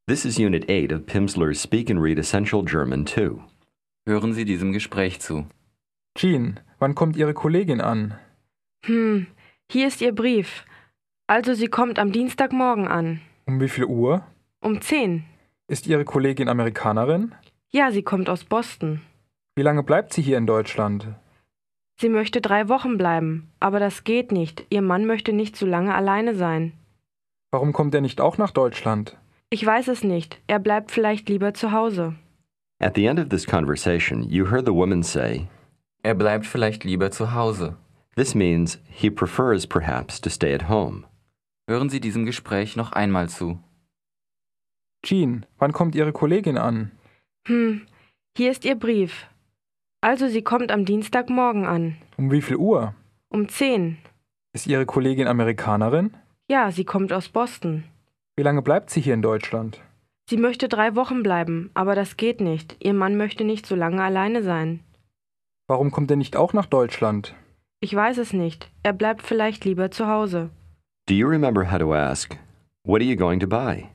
This is Unit 8 of Pimsleur's Speak and Read Essential German 2. Hören Sie diesem Gespräch zu. Jean, wann kommt Ihre Kollegin an? Hier ist Ihr Brief. Also sie kommt am Dienstagmorgen an. Um wie viel Uhr? Um 10. Ist Ihre Kollegin Amerikanerin? Ja, sie kommt aus Boston. Wie lange bleibt sie hier in Deutschland? Sie möchte 3 Wochen bleiben, aber das geht nicht. Ihr Mann möchte nicht so lange alleine sein. Warum kommt er nicht auch nach Deutschland? Ich weiß es nicht. Er bleibt vielleicht lieber zu Hause. At the end of this conversation, you heard the woman say, Er bleibt vielleicht lieber zu Hause. this means he prefers perhaps to stay at home. Hören Sie diesem Gespräch noch einmal zu. Jean, wann kommt Ihre Kollegin an? Hier ist Ihr Brief. Also sie kommt am Dienstagmorgen an. Um wie viel Uhr? Um 10. Ist Ihre Kollegin Amerikanerin? Ja, sie kommt aus Boston. Wie lange bleibt sie hier in Deutschland? Sie möchte 3 Wochen bleiben, aber das geht nicht. Ihr Mann möchte nicht so lange alleine sein. Warum kommt er nicht auch nach Deutschland? Ich weiß es nicht. Er bleibt vielleicht lieber zu Hause. Do you remember how to ask, what are you going to buy?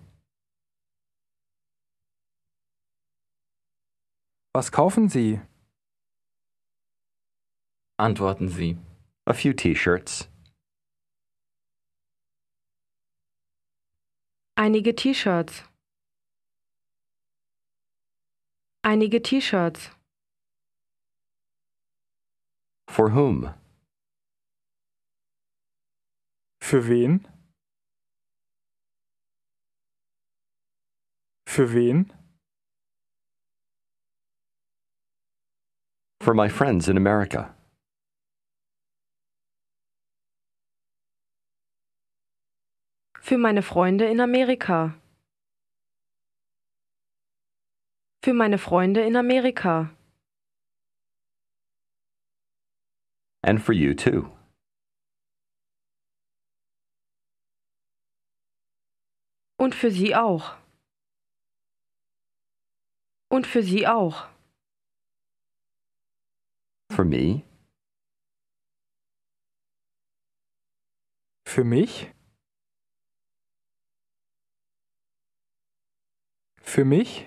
Was kaufen Sie? Antworten Sie. A few t-shirts. Einige T-Shirts. Einige T-Shirts. For whom? Für wen? Für wen? For my friends in America. Für meine Freunde in Amerika. Für meine Freunde in Amerika. And for you too. Und für Sie auch. Und für Sie auch. For me? Für mich? Für mich?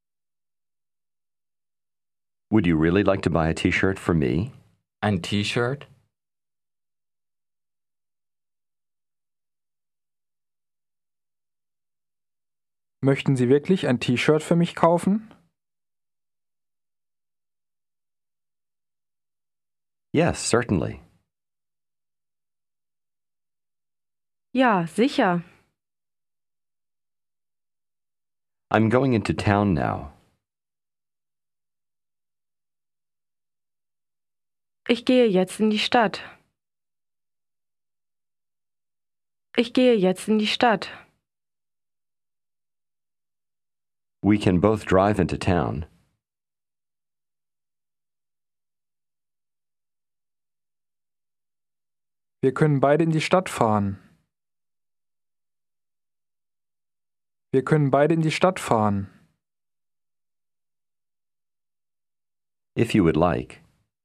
Would you really like to buy a t-shirt for me? Ein T-Shirt? Möchten Sie wirklich ein T-Shirt für mich kaufen? Yes, certainly. Ja, sicher. I'm going into town now. Ich gehe jetzt in die Stadt. Ich gehe jetzt in die Stadt. We can both drive into town. Wir können beide in die Stadt fahren. Wir können beide in die Stadt fahren. If you would like.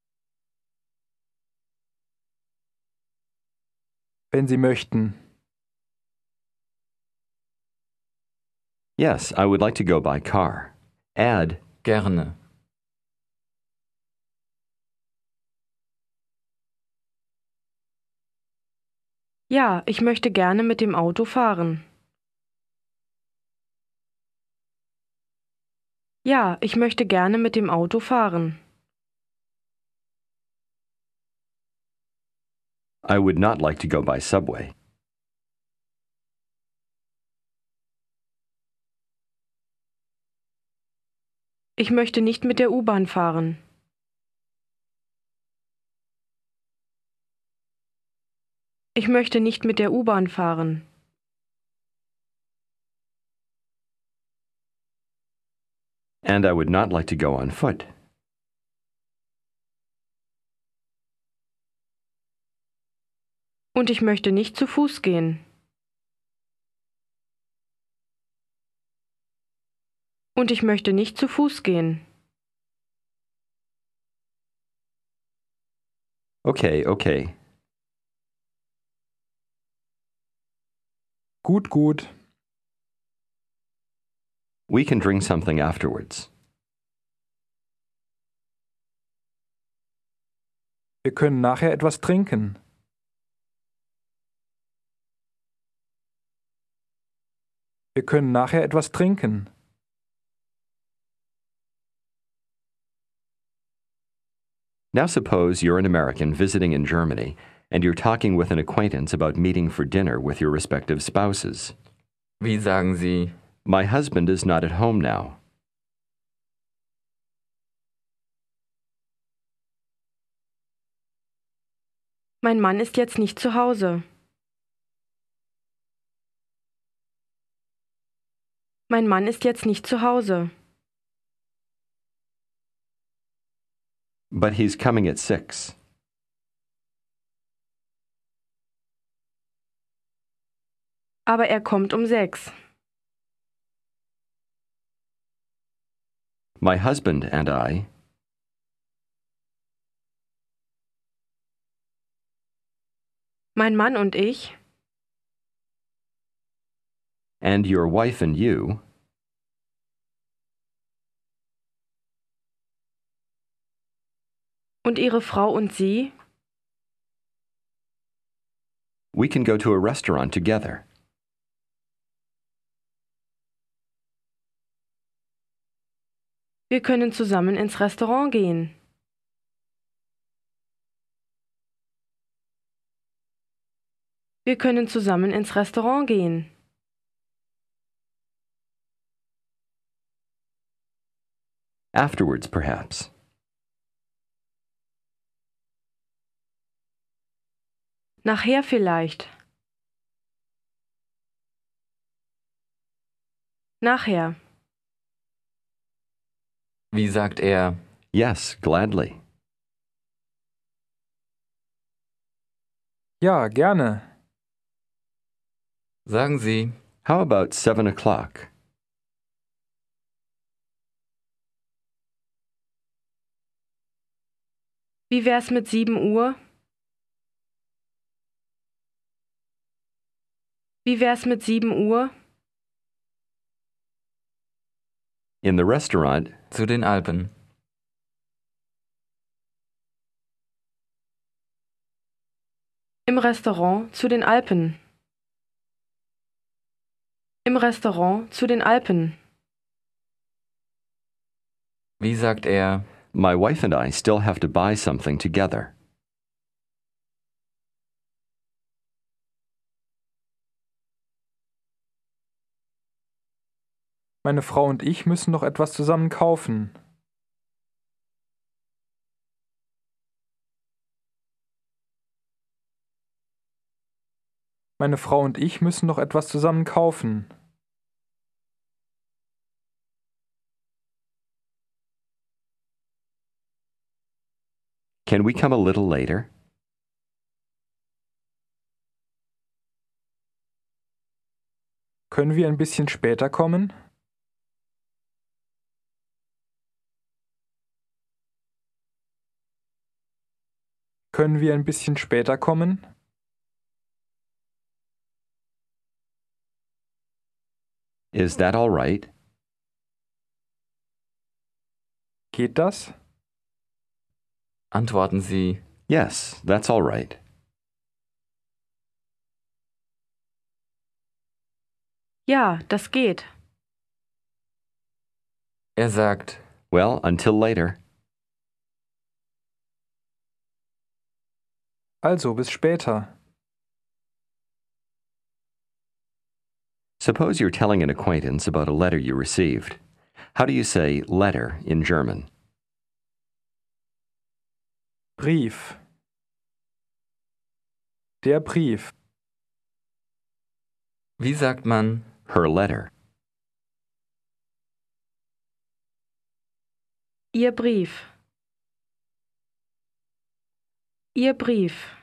Wenn Sie möchten. Yes, I would like to go by car. Add, Gerne. Ja, ich möchte gerne mit dem Auto fahren. Ja, ich möchte gerne mit dem Auto fahren. I would not like to go by subway. Ich möchte nicht mit der U-Bahn fahren. Ich möchte nicht mit der U-Bahn fahren. And I would not like to go on foot. Und ich möchte nicht zu Fuß gehen. Und ich möchte nicht zu Fuß gehen. Okay, okay. Gut, gut. We can drink something afterwards. Wir können nachher etwas trinken. Wir können nachher etwas trinken. Now suppose you're an American visiting in Germany and you're talking with an acquaintance about meeting for dinner with your respective spouses. Wie sagen Sie, My husband is not at home now. Mein Mann ist jetzt nicht zu Hause. Mein Mann ist jetzt nicht zu Hause. But he's coming at 6. Aber er kommt um 6. My husband and I. Mein Mann und ich And your wife and you. und ihre Frau und sie We can go to a restaurant together. wir können zusammen ins Restaurant gehen. Wir können zusammen ins Restaurant gehen. Afterwards, perhaps. Nachher vielleicht. Nachher. wie sagt er, Yes, gladly. Ja, gerne. sagen Sie, How about 7 o'clock? Wie wär's mit 7 Uhr? Wie wär's mit 7 Uhr? In the restaurant, zu den Alpen. Im Restaurant zu den Alpen. Im Restaurant zu den Alpen. Wie sagt er, my wife and I still have to buy something together. Meine Frau und ich müssen noch etwas zusammen kaufen. Meine Frau und ich müssen noch etwas zusammen kaufen. Can we come a little later? Können wir ein bisschen später kommen? Können wir ein bisschen später kommen? Is that all right? Geht das? antworten Sie, Yes, that's all right. Ja, das geht. er sagt, Well, until later. Also, bis später. Suppose you're telling an acquaintance about a letter you received. How do you say letter in German? Brief. Der Brief. wie sagt man, Her letter. Ihr Brief. Ihr Brief.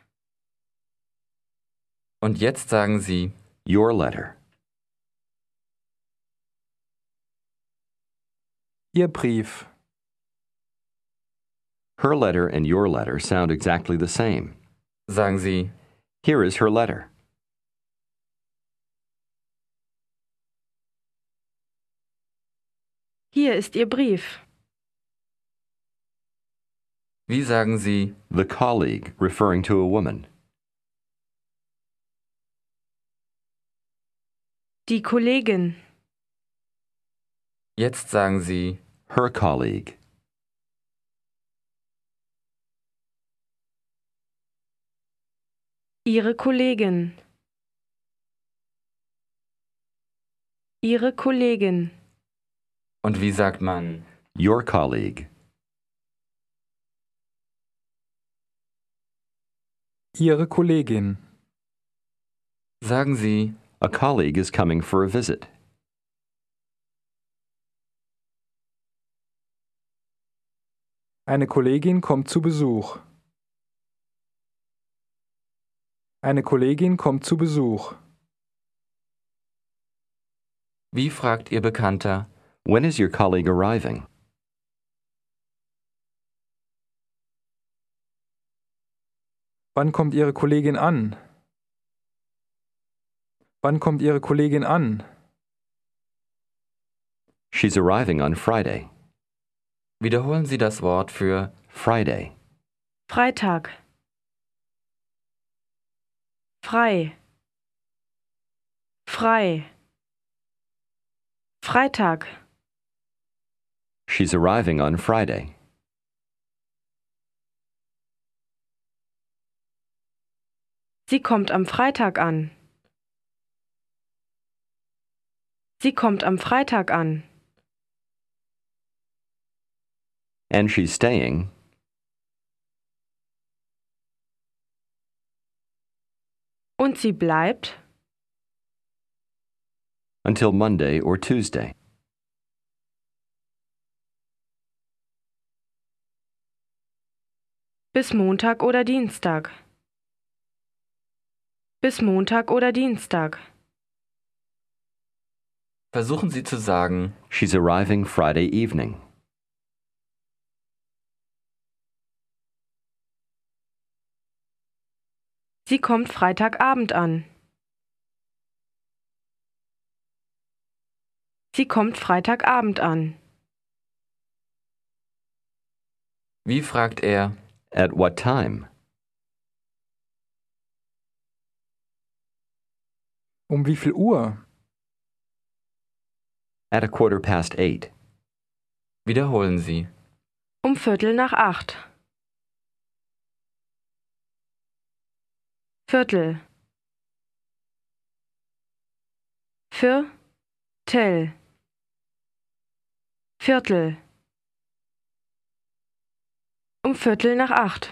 und jetzt sagen Sie, Your letter. Ihr Brief. Her letter and your letter sound exactly the same. sagen Sie, Here is her letter. Hier ist Ihr Brief. Wie sagen Sie The colleague, referring to a woman. Die Kollegin. jetzt sagen Sie Her colleague. Ihre Kollegin. Ihre Kollegin. und wie sagt man Your colleague. Ihre Kollegin. sagen Sie A colleague is coming for a visit. Eine Kollegin kommt zu Besuch. Eine Kollegin kommt zu Besuch. wie fragt Ihr Bekannter When is your colleague arriving? Wann kommt Ihre Kollegin an? Wann kommt Ihre Kollegin an? She's arriving on Friday. wiederholen Sie das Wort für Friday. Freitag. Frei. Frei. Freitag. She's arriving on Friday. Sie kommt am Freitag an. Sie kommt am Freitag an. And she's staying Und sie bleibt until Monday or Tuesday. bis Montag oder Dienstag. Bis Montag oder Dienstag. versuchen Sie zu sagen She's arriving Friday evening. Sie kommt Freitagabend an. Sie kommt Freitagabend an. wie fragt er At what time? Um wie viel Uhr? At 8:15. wiederholen Sie Um 7:45. Viertel. Viertel. Viertel. Um 7:45.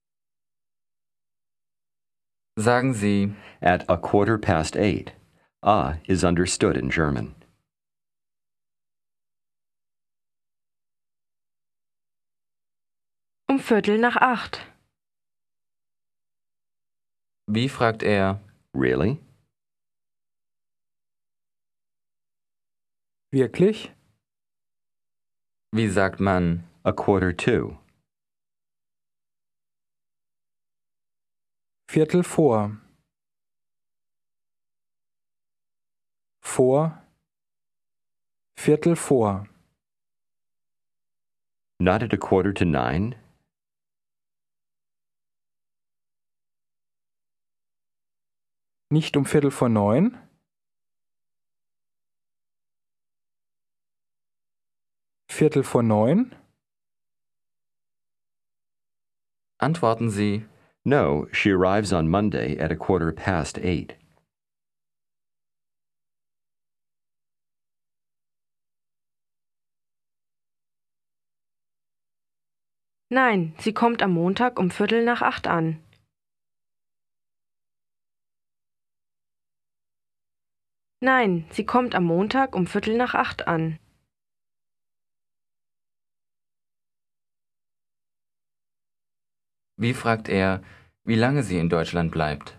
sagen Sie At 8:15. Is understood in German. Um 7:45. wie fragt er Really? Wirklich? wie sagt man 1:45. Viertel vor. Vor. Viertel vor. Not at 8:45? Nicht um 8:45? Viertel vor 9? antworten Sie No, she arrives on Monday at 8:15. Nein, sie kommt am Montag um 7:45 an. Nein, sie kommt am Montag um 7:45 an. wie fragt er wie lange sie in Deutschland bleibt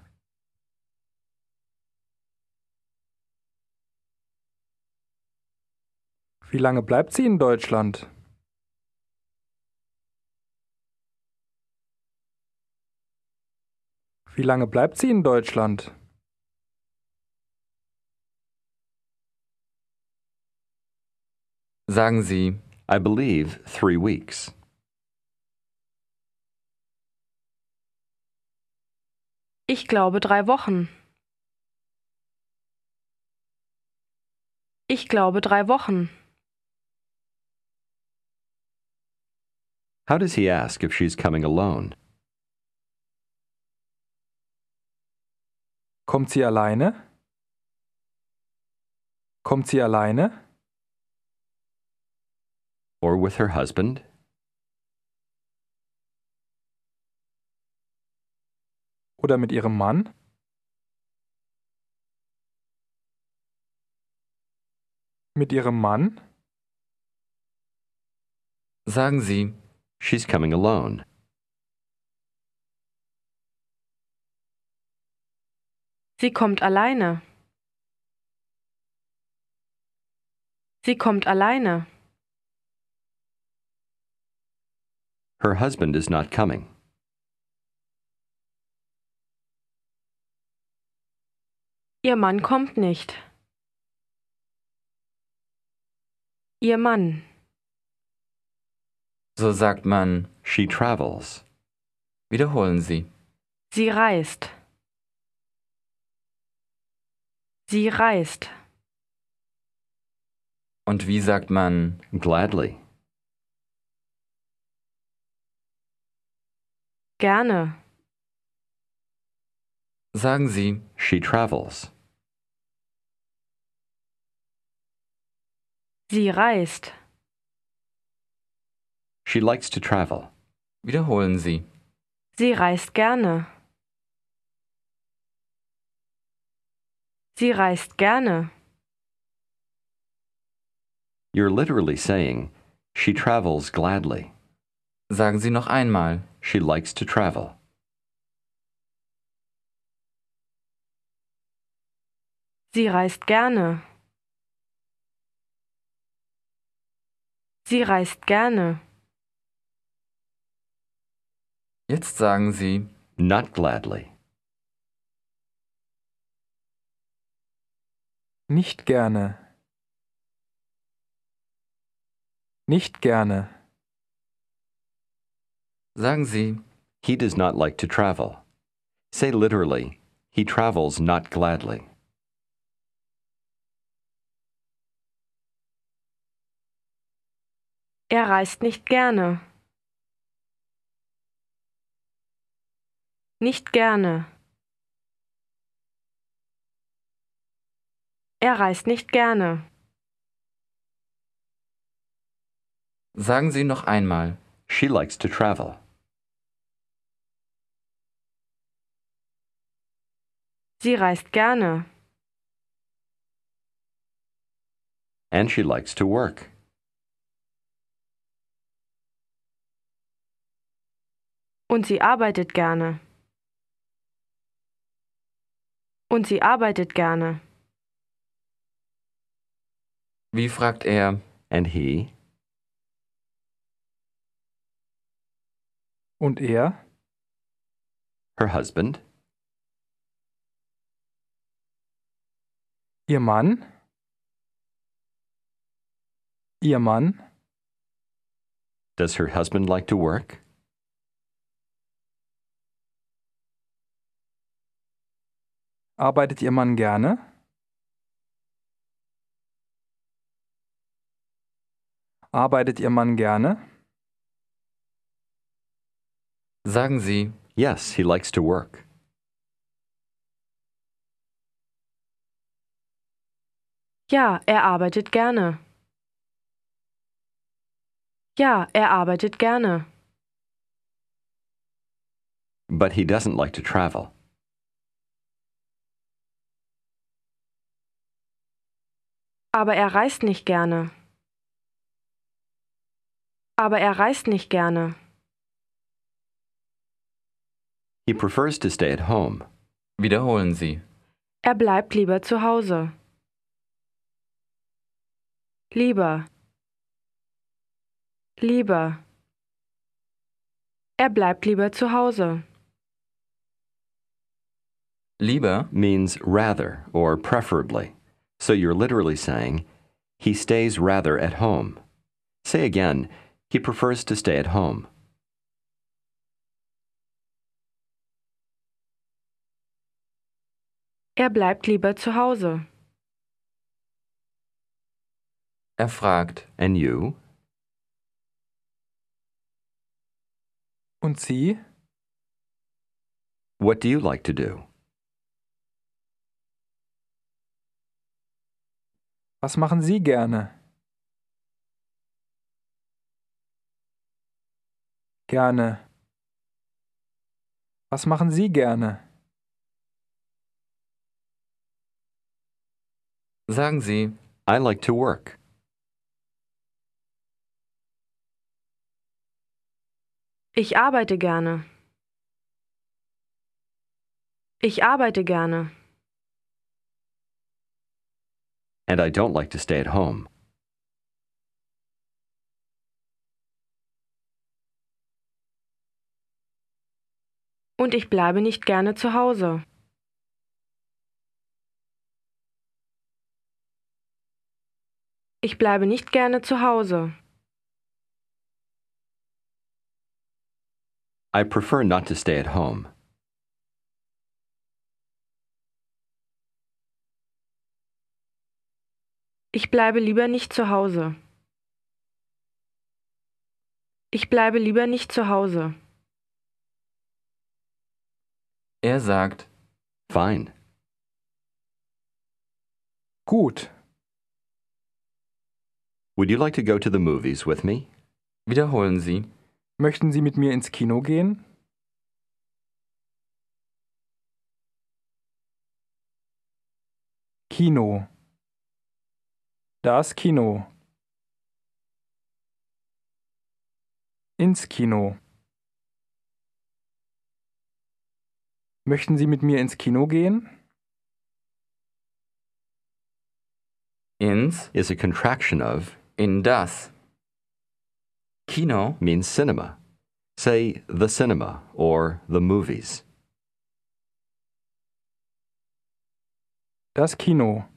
Wie lange bleibt sie in Deutschland? Wie lange bleibt sie in Deutschland? Sagen Sie, I believe 3 weeks. Ich glaube 3 Wochen. Ich glaube 3 Wochen. How does he ask if she's coming alone? Kommt sie alleine? Kommt sie alleine? Or with her husband? Oder mit ihrem Mann? Mit ihrem Mann? sagen Sie, She's coming alone. Sie kommt alleine. Sie kommt alleine. Her husband is not coming. Ihr Mann kommt nicht. Ihr Mann. so sagt man, She travels. wiederholen Sie. Sie reist. Sie reist. Und wie sagt man, Gladly. Gerne. sagen Sie, She travels. Sie reist. She likes to travel. wiederholen Sie. Sie reist gerne. Sie reist gerne. You're literally saying, she travels gladly. Sagen Sie noch einmal, She likes to travel. Sie reist gerne. Sie reist gerne. jetzt sagen Sie, Not gladly. Nicht gerne. Nicht gerne. sagen Sie, He does not like to travel. Say literally, he travels not gladly. Er reist nicht gerne. Nicht gerne. Er reist nicht gerne. sagen Sie noch einmal, She likes to travel. Sie reist gerne. And she likes to work. Und sie arbeitet gerne. Und sie arbeitet gerne. wie fragt er, And he? Und er? Her husband? Ihr Mann? Ihr Mann? Does her husband like to work? Arbeitet Ihr Mann gerne? Arbeitet Ihr Mann gerne? sagen Sie, Yes, he likes to work. Ja, er arbeitet gerne. Ja, er arbeitet gerne. But he doesn't like to travel. Aber er reist nicht gerne. Aber er reist nicht gerne. He prefers to stay at home. wiederholen Sie. Er bleibt lieber zu Hause. Lieber. Lieber. Er bleibt lieber zu Hause. Lieber, Means rather or preferably. So you're literally saying, He stays rather at home. Say again, he prefers to stay at home. Er bleibt lieber zu Hause. Er fragt. And you? Und Sie? What do you like to do? Was machen Sie gerne? Gerne. Was machen Sie gerne? Sagen Sie, I like to work. Ich arbeite gerne. Ich arbeite gerne. And I don't like to stay at home. Und ich bleibe nicht gerne zu Hause. Ich bleibe nicht gerne zu Hause. I prefer not to stay at home. Ich bleibe lieber nicht zu Hause. Ich bleibe lieber nicht zu Hause. er sagt. Fine. Gut. Would you like to go to the movies with me? Wiederholen Sie. Möchten Sie mit mir ins Kino gehen? Kino. Das Kino. Ins Kino. Möchten Sie mit mir ins Kino gehen? Ins, Is a contraction of in das. Kino, means cinema. Say the cinema or the movies. Das Kino.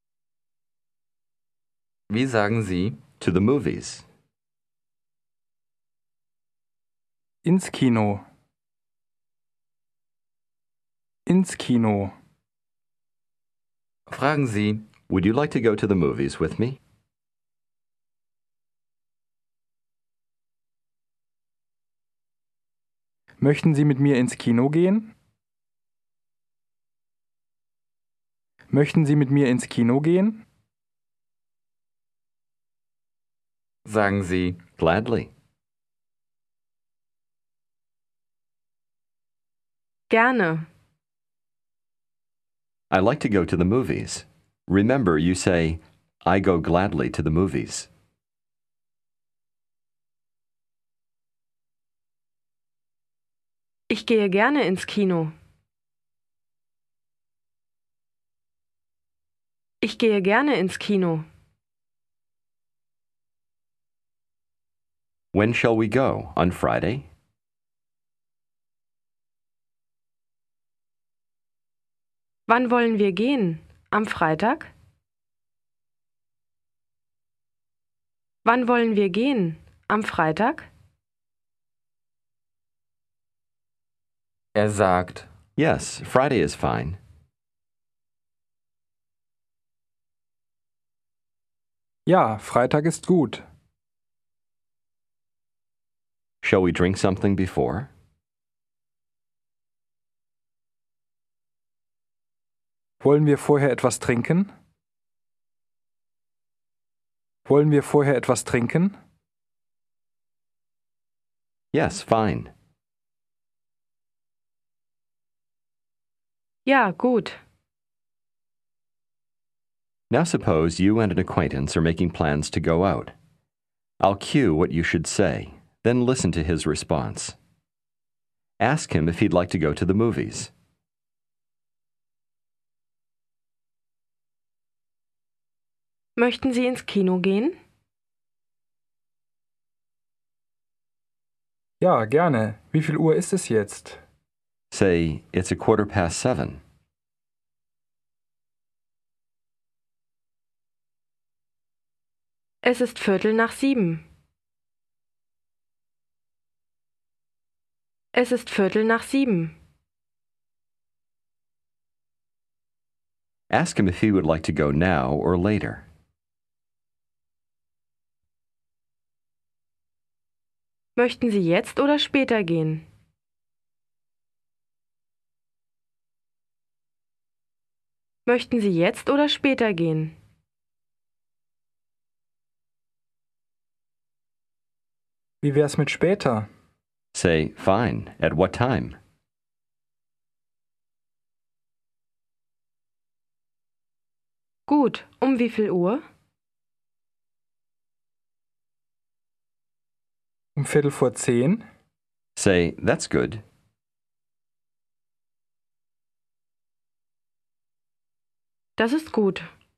wie sagen Sie? To the movies. Ins Kino. Ins Kino. Fragen Sie, Would you like to go to the movies with me? Möchten Sie mit mir ins Kino gehen? Möchten Sie mit mir ins Kino gehen? sagen Sie, Gladly. Gerne. I like to go to the movies. Remember, you say, I go gladly to the movies. Ich gehe gerne ins Kino. Ich gehe gerne ins Kino. When shall we go? On Friday? Wann wollen wir gehen? Am Freitag? Wann wollen wir gehen? Am Freitag? er sagt. Yes, Friday is fine. Ja, Freitag ist gut. Shall we drink something before? Wollen wir vorher etwas trinken? Wollen wir vorher etwas trinken? Yes, fine. Ja, gut. Now suppose you and an acquaintance are making plans to go out. I'll cue what you should say, then listen to his response. Ask him if he'd like to go to the movies. Möchten Sie ins Kino gehen? Ja, gerne. Wie viel Uhr ist es jetzt? Say, it's 7:15. Es ist 7:15. Es ist 7:15. Ask him if he would like to go now or later. Möchten Sie jetzt oder später gehen? Möchten Sie jetzt oder später gehen? Wie wär's mit später? Say, fine. At what time? Gut, um wie viel Uhr? Um 10:15? Say, that's good. Das ist gut.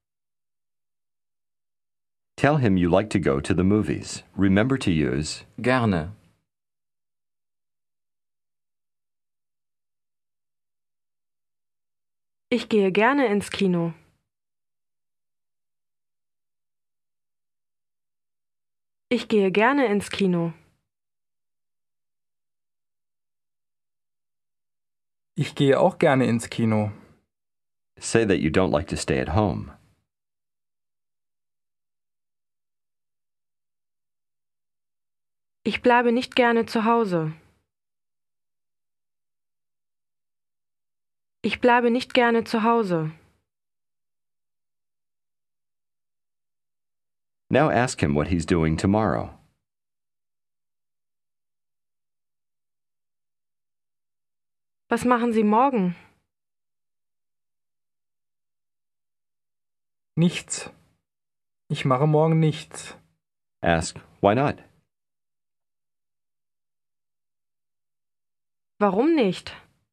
Tell him you like to go to the movies. Remember to use Gerne. Ich gehe gerne ins Kino. Ich gehe gerne ins Kino. Ich gehe auch gerne ins Kino. Say that you don't like to stay at home. Ich bleibe nicht gerne zu Hause. Ich bleibe nicht gerne zu Hause. Now ask him what he's doing tomorrow. Was machen Sie morgen? Nichts. Ich mache morgen nichts. Ask, why not? Warum nicht?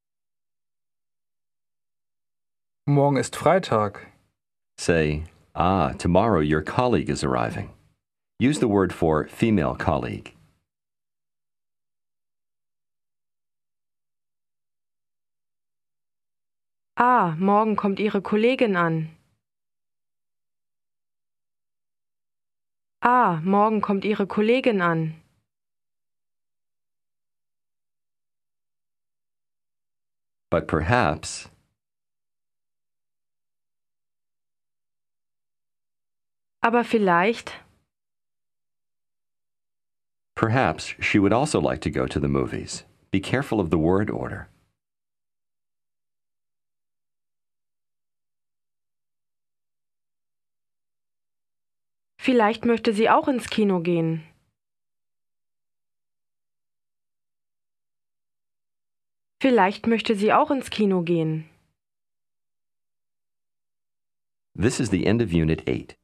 Morgen ist Freitag. Say, tomorrow your colleague is arriving. Use the word for female colleague. Morgen kommt Ihre Kollegin an. Morgen kommt Ihre Kollegin an. But perhaps, Aber vielleicht, perhaps she would also like to go to the movies. Be careful of the word order. vielleicht möchte sie auch ins Kino gehen. Vielleicht möchte sie auch ins Kino gehen. This is the end of Unit 8.